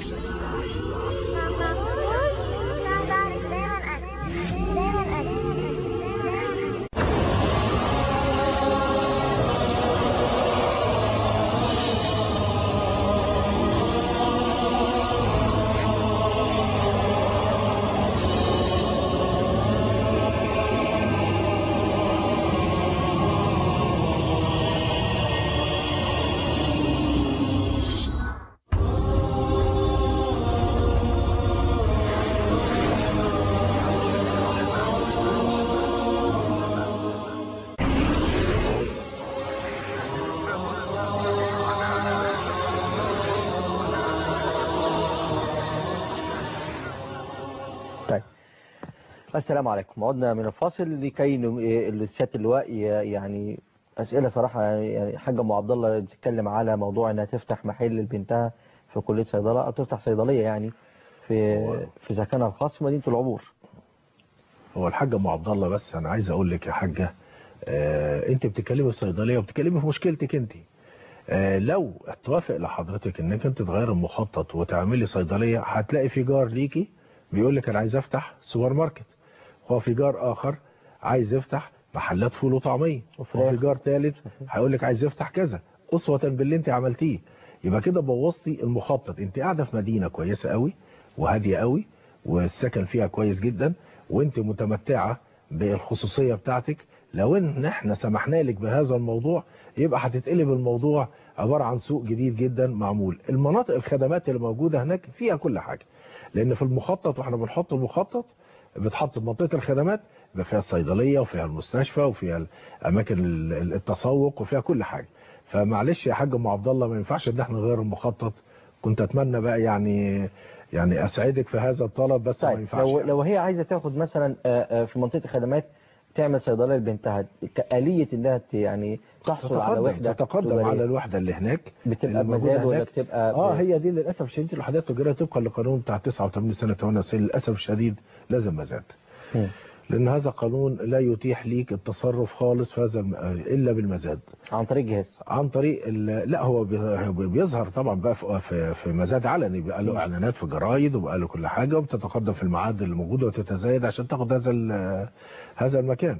السلام عليكم. عدنا من الفاصل لكي سياده اللواء يعني اسئله صراحه. يعني حاجه ام عبد الله بتتكلم على موضوع انها تفتح محل لبنتها في كليه صيدله او تفتح صيدليه يعني في في سكنها الخاص في مدينه العبور.
هو الحاجه ام عبد الله، بس انا عايز اقول لك يا حاجه، آه انت بتتكلمي في صيدليه وبتتكلمي في مشكلتك انت. آه لو اتوافق لحضرتك انك انت تغير المخطط وتعملي صيدليه، هتلاقي في جار ليكي بيقول لك انا عايز افتح سوبر ماركت، وفي جار اخر عايز يفتح محلات فول وطعميه، وفي جار ثالث هيقول لك عايز يفتح كذا، اسوه باللي انت عملتيه. يبقى كده بوظتي المخطط. انت قاعده في مدينه كويسه قوي وهاديه قوي والسكن فيها كويس جدا، وانت متمتعه بالخصوصيه بتاعتك. لو ان احنا سمحنا لك بهذا الموضوع، يبقى هتتقلب الموضوع عباره عن سوق جديد جدا معمول. المناطق الخدمات اللي موجوده هناك فيها كل حاجه، لان في المخطط واحنا بنحط المخطط بتحط منطقه الخدمات، يبقى فيها الصيدليه وفيها المستشفى وفيها اماكن التسوق وفيها كل حاجه. فمعلش يا حاج ام عبد الله، ما ينفعش ان احنا نغير المخطط. كنت اتمنى بقى يعني يعني اسعدك في هذا الطلب، بس
طيب
ما ينفعش.
لو
يعني.
لو هي عايزه تاخد مثلا في منطقه الخدمات تعمل صيدليه لبنتها، كآلية انها يعني تحصل على وحده
تتقدم تجارية. على الوحده اللي هناك
بتبقى بمزاج ولا بتبقى
اه هي دي للاسف الشديد الوحدات التجاريه طبقا للقانون بتاع تسعة وثمانين سنه ثمانية وتسعين للاسف الشديد لازم مزاد. م. لان هذا قانون لا يتيح ليك التصرف خالص في هذا الا بالمزاد
عن طريق جهاز،
عن طريق لا هو بيظهر طبعا بقى في في مزاد علني، بقى له اعلانات في جرايد وبقى له كل حاجه، وبتتقدم في الميعاد اللي موجوده وتتزايد عشان تاخد هذا هذا المكان.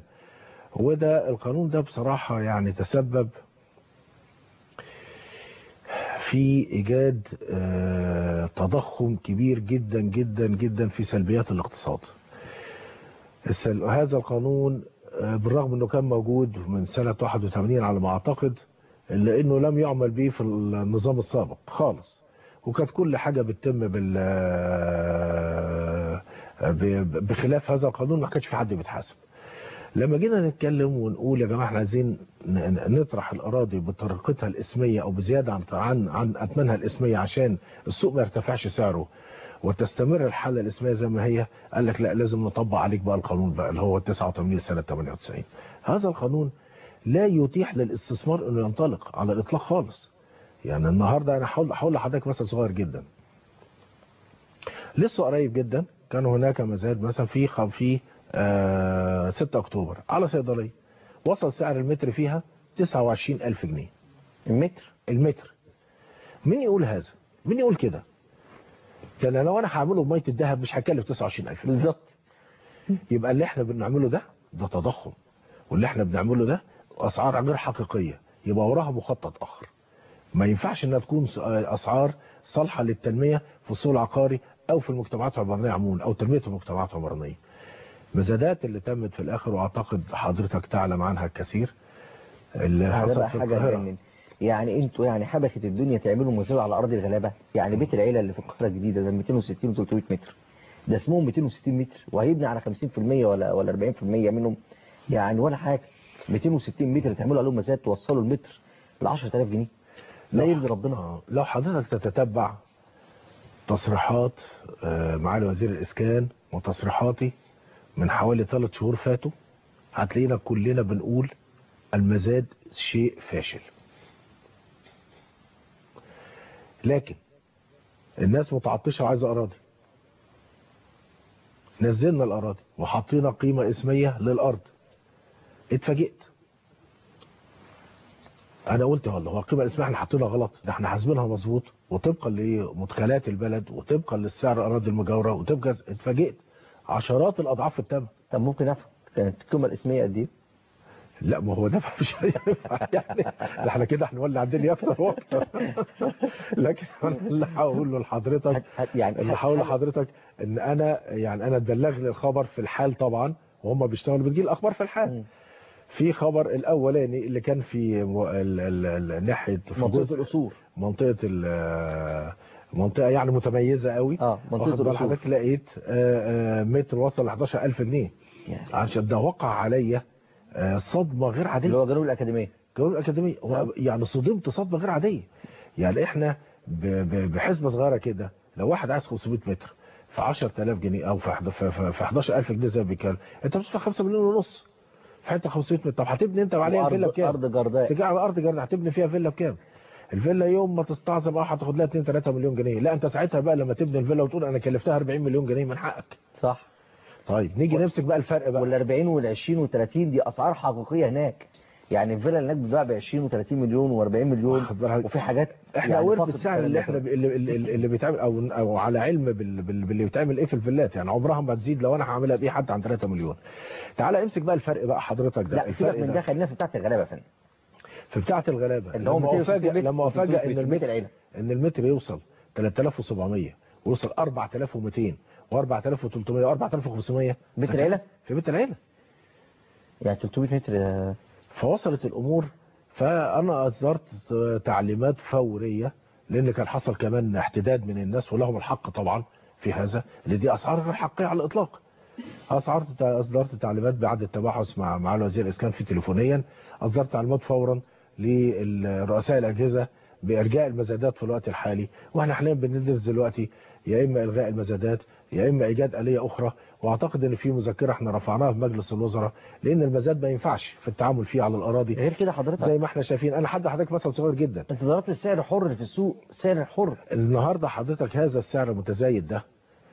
وده القانون ده بصراحه يعني تسبب في ايجاد آه تضخم كبير جدا جدا جدا في سلبيات الاقتصاد. السل... هذا القانون آه بالرغم انه كان موجود من سنة واحد وثمانين على ما اعتقد، الا انه لم يعمل به في النظام السابق خالص، وكانت كل حاجة بتتم بال بخلاف هذا القانون، ما كانش في حد بيتحاسب. لما جينا نتكلم ونقول يا جماعه احنا عايزين نطرح الاراضي بطريقتها الاسميه او بزياده عن عن عن اثمانها الاسميه عشان السوق ما يرتفعش سعره وتستمر الحاله الاسميه زي ما هي، قال لك لا لازم نطبق عليك بقى القانون بقى اللي هو تسعة وثمانين سنه ثمانية وتسعين. هذا القانون لا يتيح للاستثمار انه ينطلق على الاطلاق خالص. يعني النهارده انا هقول هقول لحضرتك مثلا صغير جدا. لسه قريب جدا كان هناك مزاد مثلا في في آه ستة أكتوبر على صيدليه، وصل سعر المتر فيها تسعة وعشرين ألف جنيه.
المتر
المتر مين يقول هذا؟ مين يقول كده؟ ده لو انا هعمله بميه الذهب مش هكلف تسعة وعشرين ألف
بالظبط.
يبقى اللي احنا بنعمله ده ده تضخم، واللي احنا بنعمله ده اسعار غير حقيقيه، يبقى وراها مخطط اخر. ما ينفعش انها تكون اسعار صالحه للتنميه في السوق العقاري او في المجتمعات العمرانيه عموما او تنميه المجتمعات العمرانيه. مزادات اللي تمت في الاخر واعتقد حضرتك تعلم عنها الكثير اللي حصل في القاهره.
يعني انتوا يعني حبكه الدنيا تعملوا مزاد على ارض الغلابه. يعني بيت العيله اللي في القاهره الجديده ده مئتين وستين وثلاثمئة متر، ده اسمهم مئتين وستين متر وهيبني على خمسين في المية ولا ولا أربعين في المية منهم، يعني ولا حاجه. مئتين وستين متر تعملوا عليهم مزاد توصلوا المتر ل عشرة آلاف جنيه. لا يرضي ربنا.
لو حضرتك تتتبع تصريحات معالي وزير الاسكان وتصريحاتي من حوالي ثلاث شهور فاتوا، هتلاقينا كلنا بنقول المزاد شيء فاشل. لكن الناس متعطشة وعايزة أراضي، نزلنا الأراضي وحطينا قيمة اسمية للأرض، اتفاجئت. أنا قلت والله هو القيمة الاسمية احنا حطينا غلط، ده احنا حاسبينها مظبوط وطبقا لمدخلات البلد وطبقا للسعر الأراضي المجاورة وطبقا. اتفاجئت عشرات الأضعاف في الثمن.
طب ممكن أفهم كانت القيمة الاسمية قد إيه؟
لا ما هو ده مش يعني احنا كده هنولع الدنيا اكتر واكتر. لكن انا اللي هقول له لحضرتك يعني اللي هقول لحضرتك ان انا يعني انا اتبلغ لي الخبر في الحال طبعا، وهم بيشتغلوا بتجي الاخبار في الحال. في خبر الاولاني اللي كان في ناحيه
منطقه القصور،
منطقه منطقه يعني متميزه قوي.
اه منطقه القصور
حضرتك لقيت متر وصل ل حداشر ألف جنيه عشان ده وقع عليا صدمة غير عادية.
اللي هو جنوب الأكاديمية.
جنوب الأكاديمية يعني صدمت صدمة غير عادية. يعني احنا بحسبة صغيرة كده لو واحد عايز خمسمئة متر في عشرة آلاف جنيه او في حداشر ألف جنيه زي ما بيتكلم، انت بتدفع خمسة مليون ونص في حته خمسمئة متر. طب هتبني انت عليها فيلا بكام؟
ارض جرداء.
تيجي على ارض جرداء هتبني فيها فيلا بكام؟ الفيلا يوم ما تستعظم اه هتاخد لها اتنين تلاتة مليون جنيه. لا انت ساعتها بقى لما تبني الفيلا وتقول انا كلفتها أربعين مليون جنيه من حقك.
صح.
طيب نيجي و... نمسك بقى الفرق بقى.
وال أربعين وال عشرين وال ثلاثين دي اسعار حقيقيه هناك. يعني الفيلا هناك بتتباع ب عشرين وثلاثين مليون وأربعين مليون وفي حاجات
احنا يعني اول بالسعر اللي احنا اللي, اللي, اللي بيتعمل او او على علم بال... بال... باللي بيتعمل ايه في الفيلات. يعني عمرها ما تزيد لو انا هعملها بايه حتى عن ثلاثة مليون. تعالى امسك بقى الفرق بقى حضرتك ده.
لا سيبك من ده، خلينا في بتاعه الغلابه فين.
في بتاعه الغلابه
اللي هو
افاجئ لما افاجئ ان المتر ان المتر يوصل ثلاثة آلاف وسبعمية ويوصل أربعة آلاف ومئتين وأربعة آلاف وثلاثمئة وأربعة آلاف وخمسمئة.
بيت العيله؟
في بيت العيله
يعني ثلاثمئة متر.
فوصلت الامور، فانا اصدرت تعليمات فوريه لان كان حصل كمان احتداد من الناس ولهم الحق طبعا في هذا، اللي دي اسعار غير حقيقيه على الاطلاق. اصدرت اصدرت تعليمات بعد التباحث مع مع وزير الاسكان في تليفونيا، اصدرت تعليمات فورا لرؤساء الاجهزه بارجاء المزادات في الوقت الحالي. واحنا حاليا بندرس دلوقتي يا اما الغاء المزادات يا اما ايجاد آلية اخرى. واعتقد ان في مذكره احنا رفعناها في مجلس الوزراء، لان المزاد ما ينفعش في التعامل فيه على الاراضي.
غير كده حضرتك
زي ما احنا شايفين، انا حد حضرتك مثل صغير جدا،
انت ضربت السعر حر في السوق، سعر حر
النهارده حضرتك هذا السعر المتزايد ده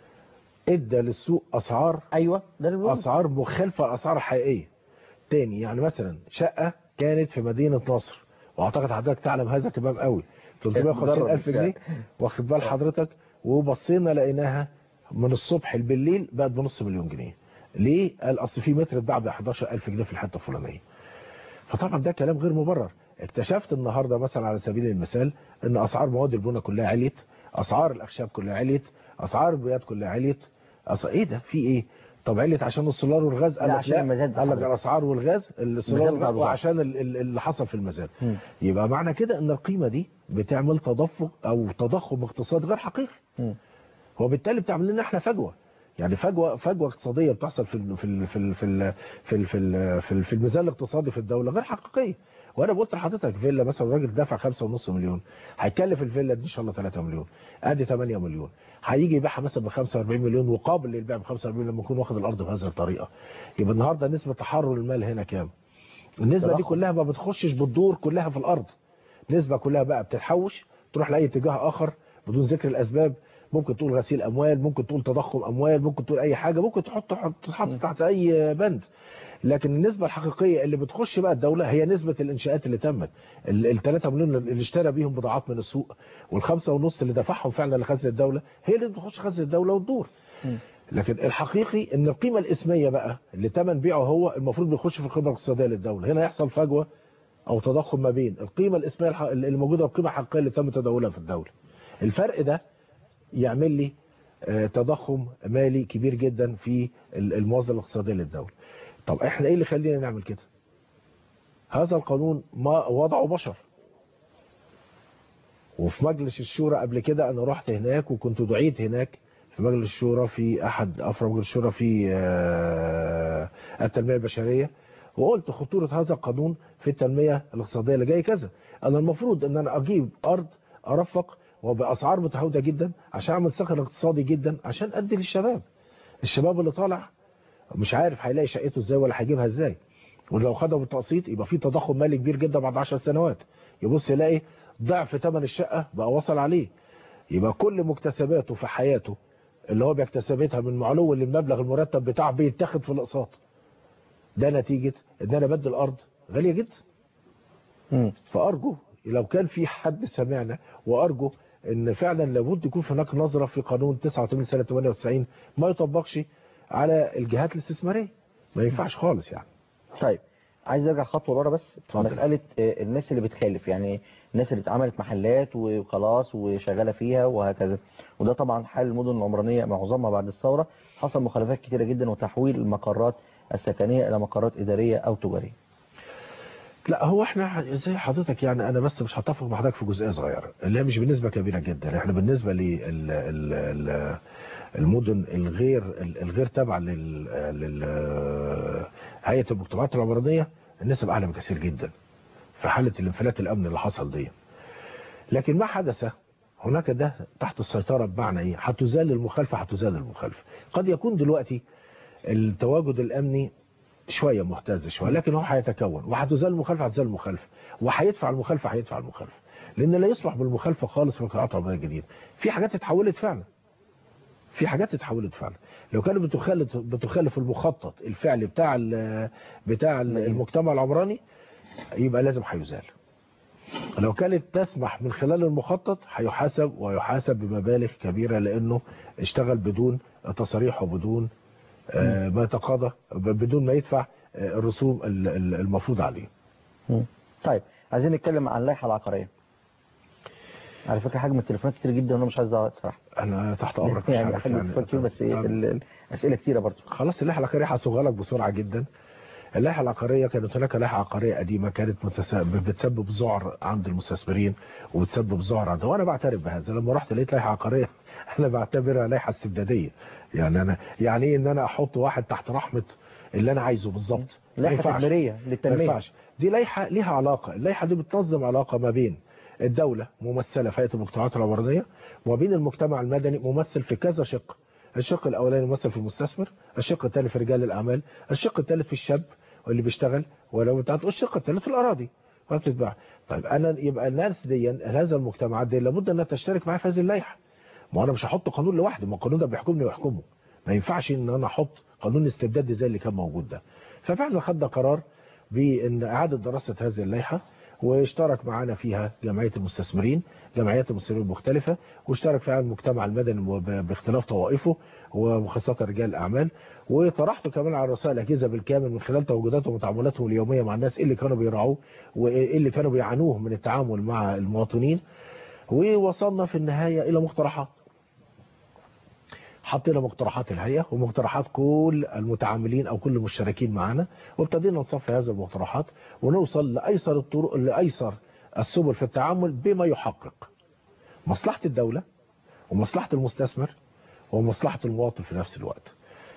ادى للسوق اسعار
ايوه ده
اسعار مخالفه للاسعار الحقيقيه. تاني يعني مثلا شقه كانت في مدينه نصر، واعتقد حضرتك تعلم هذا تمام قوي، ثلاثمئة وخمسين ألف جنيه، واخد بال حضرتك، وبصينا لقيناها من الصبح بالليل بقت بنص مليون جنيه. ليه؟ قال اصل في متر اتباع ب حداشر ألف جنيه في الحته الفلانيه. فطبعا ده كلام غير مبرر. اكتشفت النهارده مثلا على سبيل المثال ان اسعار مواد البناء كلها عليت، اسعار الاخشاب كلها عليت، اسعار البياض كلها عليت. أص... ايه ده في ايه؟ طب علت عشان السولار والغاز؟ قال لك لا، قال لك الاسعار والغاز السولار والغاز وعشان اللي حصل في المزاد. م. يبقى معنى كده ان القيمه دي بتعمل تدفق او تضخم اقتصادي غير حقيقي. م. وبالتالي بتعمل لنا احنا فجوه، يعني فجوه فجوه اقتصاديه بتحصل في ال في ال في ال في ال في ال في, ال في, ال في الميزان الاقتصادي في الدوله غير حقيقيه. وانا قلت لحضرتك فيلا مثلا راجل دافع خمسة ونص مليون، هيكلف الفيلا دي ان شاء الله ثلاثة مليون، ادي ثمانية مليون، هيجي يبيعها مثلا ب خمسة وأربعين مليون وقابل للبيع ب خمسة وأربعين لما يكون واخد الارض بهذه الطريقه. يبقى النهارده نسبه تحرر المال هنا كام؟ النسبه دي كلها ما بتخشش بالدور كلها في الارض، نسبه كلها بقى بتتحوش تروح لاي اتجاه اخر بدون ذكر الاسباب. ممكن تقول غسيل اموال، ممكن تقول تضخم اموال، ممكن تقول اي حاجه، ممكن تحط تحط تحت اي بند. لكن النسبه الحقيقيه اللي بتخش بقى الدوله هي نسبه الانشاءات اللي تمت، ال ثلاثة مليون اللي اشترى بيهم بضاعات من السوق، والخمسة ونص اللي دفعهم فعلا لخزنه الدوله هي اللي بتخش خزنه الدوله وتدور. لكن الحقيقي ان القيمه الاسميه بقى اللي تمن بيعه هو المفروض بيخش في القيمه الاقتصاديه للدوله. هنا يحصل فجوه او تضخم ما بين القيمه الاسميه اللي موجوده والقيمه الحقيقيه اللي تم تداولها في الدوله. الفرق ده يعمل لي تضخم مالي كبير جدا في الموازنه الاقتصاديه للدوله. طب احنا ايه اللي خلينا نعمل كده؟ هذا القانون ما وضعه بشر. وفي مجلس الشورى قبل كده انا رحت هناك وكنت دعيت هناك في مجلس الشورى في احد افرع مجلس الشورى في التنميه البشريه، وقلت خطوره هذا القانون في التنميه الاقتصاديه اللي جاي كذا. انا المفروض ان انا اجيب ارض ارفق وباسعار متهاوده جدا عشان اعمل سكن اقتصادي جدا عشان ادي للشباب. الشباب اللي طالع مش عارف هيلاقي شقته ازاي ولا هيجيبها ازاي، ولو خدها بالتقسيط يبقى في تضخم مالي كبير جدا بعد عشر سنوات، يبص يلاقي ضعف ثمن الشقه بقى وصل عليه. يبقى كل مكتسباته في حياته اللي هو بيكتسبتها من معلو للمبلغ المرتب بتاعه بيتاخد في الاقساط. ده نتيجه ان انا بدي الارض غاليه جدا. امم فارجو لو كان في حد سمعنا، وارجو ان فعلا لابد يكون هناك نظره في قانون تسعة وثمانين سنه ثمانية وتسعين ما يطبقش على الجهات الاستثماريه، ما ينفعش خالص يعني.
طيب عايز ارجع خطوه لورا بس في مساله الناس اللي بتخالف، يعني الناس اللي اتعملت محلات وخلاص وشغاله فيها وهكذا، وده طبعا حال المدن العمرانيه معظمها بعد الثوره حصل مخالفات كتيره جدا وتحويل المقرات السكنيه الى مقرات اداريه او تجاريه.
لا هو احنا زي حضرتك يعني انا بس مش هتفق مع حضرتك في جزئيه صغيره اللي هي مش بالنسبه كبيره جدا. احنا بالنسبه لل المدن الغير الغير تابعه لل هيئه المجتمعات العمرانيه النسب اعلى بكثير جدا في حاله الانفلات الامني اللي حصل دي. لكن ما حدث هناك ده تحت السيطره، بمعنى ايه؟ هتزال المخالفه هتزال المخالفه. قد يكون دلوقتي التواجد الامني شويه مهتز شويه، لكن هو هيتكون وهتزال المخالفه هتزال المخالفه، وهيدفع المخالفه هيدفع المخالفه، لان لا يصلح بالمخالفه خالص في القطاعات العمرانيه الجديده. في حاجات اتحولت فعلا في حاجات اتحولت فعلا لو كانت بتخالف بتخالف المخطط الفعلي بتاع ال بتاع المجتمع العمراني يبقى لازم هيزال. لو كانت تسمح من خلال المخطط هيحاسب ويحاسب بمبالغ كبيره لانه اشتغل بدون تصاريح وبدون ما يتقاضى، بدون ما يدفع الرسوم المفروض عليه.
طيب عايزين نتكلم عن اللائحه العقاريه. على فكره حجم التليفونات كتير جدا وانا مش عايز اقعد صراحه.
انا تحت امرك.
يعني حجم التليفونات كتير بس ايه الاسئله كتيره برضه.
خلاص اللائحه العقاريه هصوغها لك بسرعه جدا. اللائحه العقاريه كانت هناك لائحه عقاريه قديمه كانت بتسبب ذعر عند المستثمرين وبتسبب ذعر عند، وانا بعترف بهذا. لما رحت لقيت لائحه عقاريه انا بعتبرها لائحه استبداديه. يعني انا يعني ايه ان انا احط واحد تحت رحمه اللي انا عايزه بالظبط؟
لائحه تدميريه للتنميه.
ما ينفعش. دي لائحه ليها علاقه، اللائحه دي بتنظم علاقه ما بين الدوله ممثله في هيئه المجتمعات العمرانيه وما بين المجتمع المدني ممثل في كذا شق. الشق الاولاني ممثل في المستثمر، الشق الثاني في رجال الاعمال، الشق الثالث في الشاب واللي بيشتغل، ولو انت هتقول الشق الثالث في الاراضي وبتتباع. طيب انا يبقى الناس دي هذا المجتمعات دي لابد انها تشترك معايا في هذه اللائحه. ما انا مش هحط قانون لوحدي، ما القانون ده بيحكمني ويحكمه. ما ينفعش ان انا احط قانون استبدادي زي اللي كان موجود ده. ففعلا خدنا قرار بان اعاده دراسه هذه اللائحه واشترك معانا فيها جمعية المستثمرين، جمعيات المستثمرين المختلفة، واشترك فيها المجتمع المدني باختلاف طوائفه وخاصة رجال الأعمال، وطرحته كمان على رؤساء الأجهزة بالكامل من خلال تواجداتهم وتعاملاتهم اليومية مع الناس اللي كانوا بيراعوه واللي كانوا بيعانوه من التعامل مع المواطنين. ووصلنا في النهاية إلى مقترحات، حطينا مقترحات الهيئة ومقترحات كل المتعاملين أو كل المشتركين معنا، وابتدينا نصفي هذه المقترحات ونوصل لأيسر الطرق لأيسر السبل في التعامل بما يحقق مصلحة الدولة ومصلحة المستثمر ومصلحة المواطن في نفس الوقت.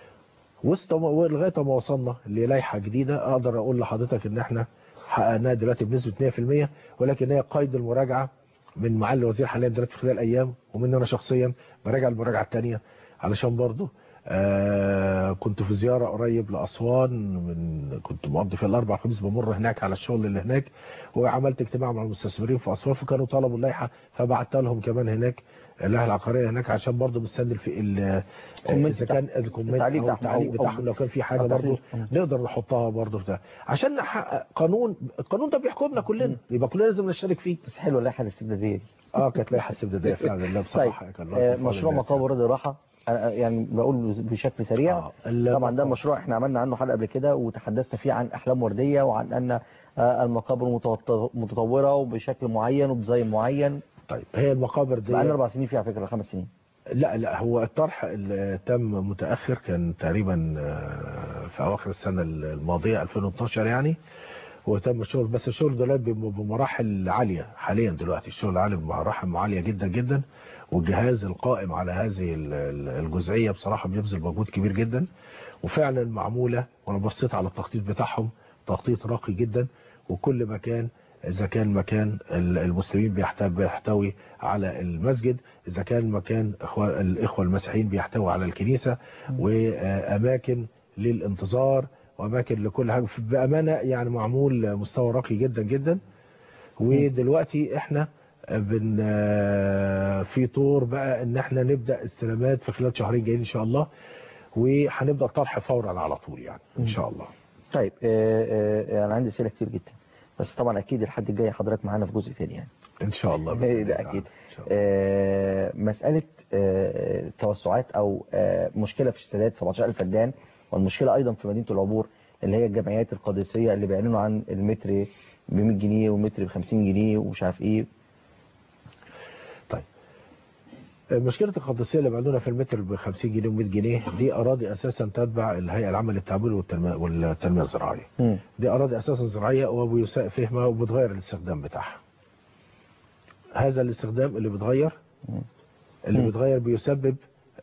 ولغاية ما وصلنا للائحة جديدة أقدر أقول لحضرتك إن احنا حققناها دلوقتي بنسبة مية في المية، ولكن هي قيد المراجعة من معالي الوزير حاليا دلوقتي في خلال أيام، ومن أنا شخصيا براجع المراجعة الثانية علشان برضه آه كنت في زيارة قريب لأسوان، من كنت مقضي في الأربع خميس بمر هناك على الشغل اللي هناك، وعملت اجتماع مع المستثمرين في أسوان، فكانوا طلبوا اللائحة فبعت لهم كمان هناك اللائحة العقارية هناك عشان برضه مستند في إذا كان الكومنت أو التعليق بتاعهم لو كان في حاجة برضه نقدر نحطها برضه في ده عشان نحقق قانون. القانون ده بيحكمنا كلنا، يبقى كلنا لازم نشترك فيه.
بس حلوة اللائحة الاستبدادية دي.
اه كانت لائحة استبدادية فعلا. لا بصراحة
طيب. مشروع مقابر رضا راحة يعني بقول بشكل سريع. آه. طبعا ده مشروع احنا عملنا عنه حلقة قبل كده وتحدثنا فيه عن احلام وردية وعن ان المقابر متطورة وبشكل معين وبديزاين معين.
طيب هي المقابر دي
بقى لنا اربع سنين فيها فكرة خمس سنين.
لا لا هو الطرح اللي تم متأخر كان تقريبا في اواخر السنة الماضية ألفين واثناشر يعني، وتم الشغل، بس الشغل دلوقتي بمراحل عالية حاليا دلوقتي، الشغل عالي بمراحل عالية جدا جدا، والجهاز القائم على هذه الجزئية بصراحة بيبذل مجهود كبير جدا، وفعلا معمولة. وانا بصيت على التخطيط بتاعهم تخطيط راقي جدا، وكل مكان إذا كان مكان المسلمين بيحتوي على المسجد، إذا كان مكان الإخوة المسيحيين بيحتوي على الكنيسة، وأماكن للانتظار وأماكن لكل حاجة بأمانة يعني معمول مستوى راقي جدا جدا. ودلوقتي احنا بن في طور بقى ان احنا نبدأ استلامات في خلال شهرين جايين ان شاء الله، وهنبدأ طرح فورا على طول يعني ان شاء الله.
طيب انا عندي اسئله كتير جدا، بس طبعا اكيد الحد الجاي حضرتك معانا في جزء تاني يعني
ان شاء الله.
ده اكيد. آه مساله آه توسعات او آه مشكله في السادات سبعتاشر ألف فدان، والمشكله ايضا في مدينه العبور اللي هي الجمعيات القادسيه اللي بيعلنوا عن المتر ب مية جنيه والمتر ب خمسين جنيه ومش عارف ايه.
طيب مشكله القادسيه اللي بيعلنونا في المتر ب خمسين جنيه و100 جنيه دي اراضي اساسا تتبع الهيئه العامه للتعمير والتنميه والتنميه الزراعيه. م. دي اراضي اساسا زراعيه وبيساء فهمها وبتغير الاستخدام بتاعها. هذا الاستخدام اللي بتغير اللي م. بتغير بيسبب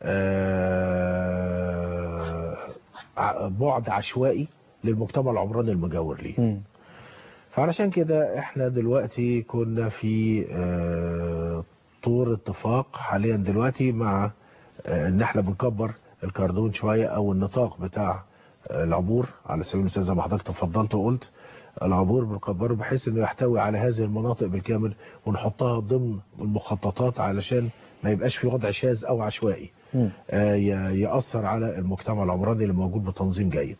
بعد عشوائي للمجتمع العمراني المجاور ليه. م. فعلشان كده احنا دلوقتي كنا في طور اتفاق حاليا دلوقتي مع ان احنا بنكبر الكاردون شوية او النطاق بتاع العبور، على سبيل المثال زي ما حضرتك تفضلت وقلت العبور بنكبره بحيث انه يحتوي على هذه المناطق بالكامل ونحطها ضمن المخططات علشان ما يبقاش في وضع شاذ او عشوائي يأثر على المجتمع العمراني اللي موجود بتنظيم جيد.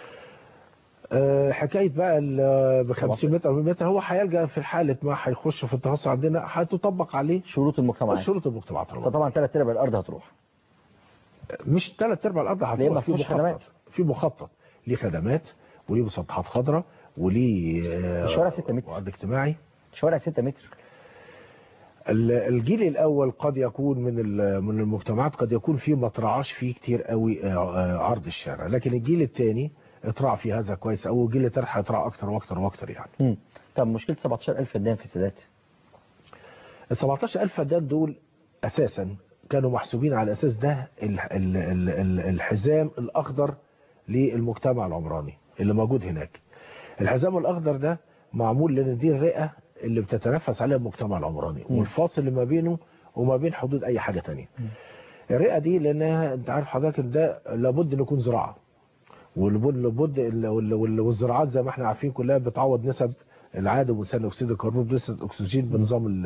حكايه بقى ب خمسين متر و مية متر هو هيلجأ في حاله ما هيخش في التخصص عندنا هتطبق عليه
شروط المجتمعات.
شروط المجتمعات
فطبعا ثلاث ارباع الارض هتروح،
مش ثلاث ارباع الارض هتروح، في مخطط في مخطط ليه خدمات وليه مسطحات خضراء وليه
شوارع ستة متر
وعد اجتماعي.
شوارع ستة متر.
الجيل الاول قد يكون من من المجتمعات قد يكون فيه ما ترعاش فيه كتير قوي عرض الشارع، لكن الجيل الثاني اترعى في هذا كويس، او الجيل الثالث هيترعى اكتر واكتر واكتر يعني.
امم طب مشكله سبعتاشر ألف فدان في السادات؟
ال سبعتاشر ألف فدان دول اساسا كانوا محسوبين على اساس ده الحزام الاخضر للمجتمع العمراني اللي موجود هناك. الحزام الاخضر ده معمول لان دي الرئه اللي بتتنفس عليها المجتمع العمراني، م. والفاصل اللي ما بينه وما بين حدود اي حاجه ثانيه. الرئه دي لانها انت عارف حضرتك ده لابد ان يكون زراعه، ولابد والزراعات زي ما احنا عارفين كلها بتعوض نسب العادم وثاني اكسيد الكربون بنسبه اكسجين بنظام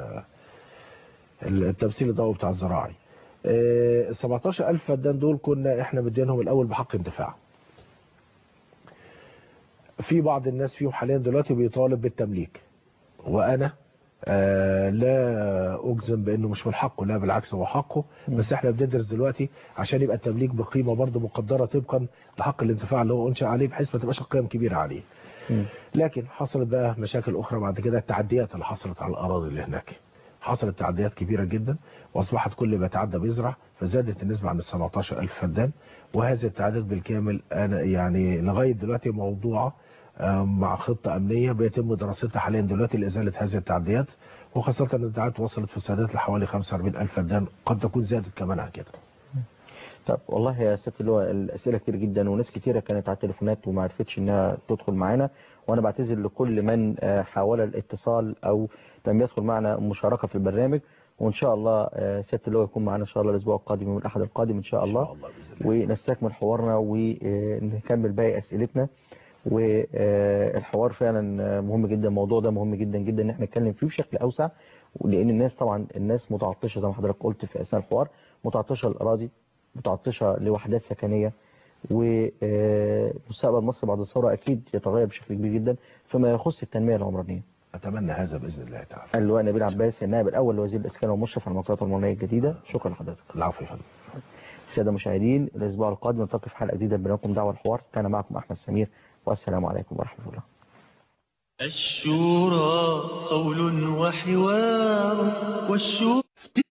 التمثيل الضوئي بتاع الزراعي. ال سبعتاشر ألف فدان دول كنا احنا مدينهم الاول بحق انتفاع. في بعض الناس فيهم حاليا دلوقتي بيطالب بالتمليك، وانا آه لا اجزم بانه مش من حقه، لا بالعكس هو حقه، بس احنا بندرس دلوقتي عشان يبقى التمليك بقيمه برضه مقدره طبقا لحق الانتفاع اللي هو انشا عليه، بحيث ما تبقاش القيم كبيره عليه. لكن حصلت بقى مشاكل اخرى بعد كده، التعديات اللي حصلت على الاراضي اللي هناك، حصلت تعديات كبيره جدا، واصبحت كل ما يتعدى بيزرع، فزادت النسبه عن ال سبعتاشر ألف فدان، وهذه التعديات بالكامل انا يعني لغايه دلوقتي موضوعه مع خطه امنيه بيتم دراستها حاليا دلوقتي لازاله هذه التعديات، وخاصه ان التعديات وصلت في السادات لحوالي خمسة وأربعين ألف فدان، قد تكون زادت كمان عن كده.
طب والله يا ست اللي هو الاسئله كتير جدا، وناس كتيره كانت على التليفونات وما عرفتش انها تدخل معانا، وانا بعتذر لكل من حاول الاتصال او لم يدخل معنا مشاركه في البرنامج، وان شاء الله ست اللي هو يكون معنا ان شاء الله الاسبوع القادم يوم الاحد القادم ان شاء الله, إن شاء الله ونستكمل حوارنا ونكمل باقي اسئلتنا. والحوار فعلا مهم جدا، الموضوع ده مهم جدا جدا ان احنا نتكلم فيه بشكل اوسع، لان الناس طبعا الناس متعطشه زي ما حضرتك قلت في اثناء الحوار، متعطشه الاراضي، متعطشه لوحدات سكنيه، ومستقبل مصر بعد الثوره اكيد يتغير بشكل كبير جدا فيما يخص التنميه العمرانيه.
اتمنى هذا باذن الله تعالى.
اللواء نبيل عباس النائب الاول لوزير الاسكان والمشرف على المنطقه العمرانيه الجديده، شكرا لحضرتك.
العفو يا فندم.
الساده المشاهدين، الاسبوع القادم نلتقي في حلقه جديده برنامجكم دعوه الحوار، كان معكم احمد سمير، والسلام عليكم ورحمه الله.
الشورى قول وحوار والشورى